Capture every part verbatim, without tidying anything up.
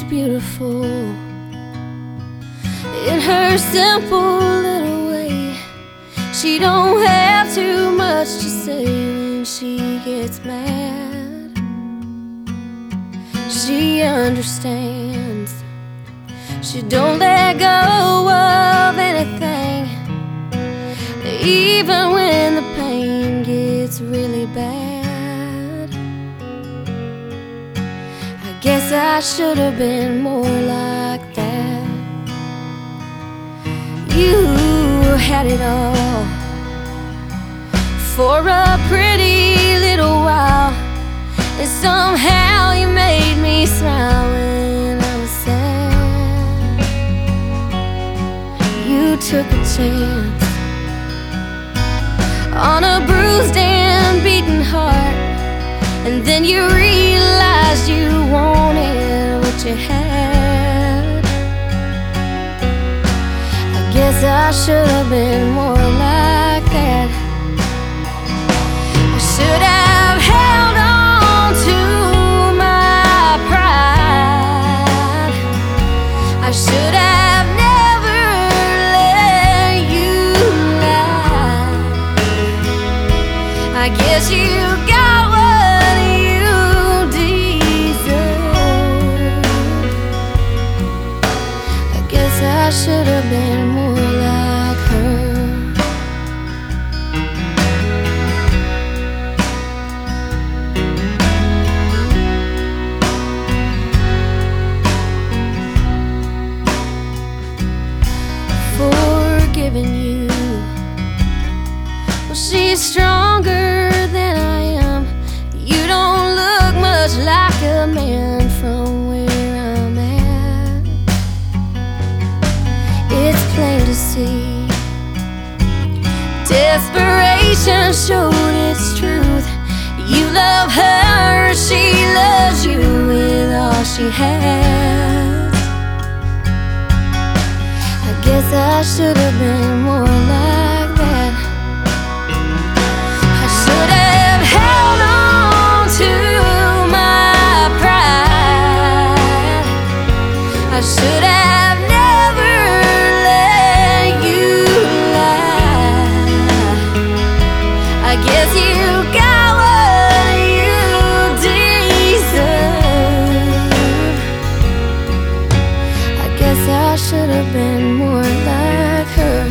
beautiful in her simple little way. She don't have too much to say when she gets mad. She understands. She don't let go of anything, even when the pain gets really bad. I guess I should have been more like that. You had it all for a pretty little while, and somehow you made me smile when I was sad. You took a chance on a bruised and beaten heart, and then you realized you wanted what you had. I guess I should have been more like that. I should have held on to my pride. I should have never let you lie. I guess you got what you deserve. I guess I should have been more like her. Forgiving you, well, she's stronger than I am. You don't look much like a man from where I'm at. It's plain to see, desperation showed its truth. You love her, she loves you with all she has. I guess I should have been more like that. I should have held on to my pride. I should have never let you lie. I guess you got what you deserve. I guess I should have been more like her.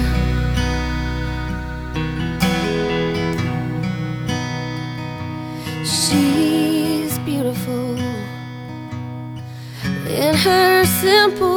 She's beautiful in her simple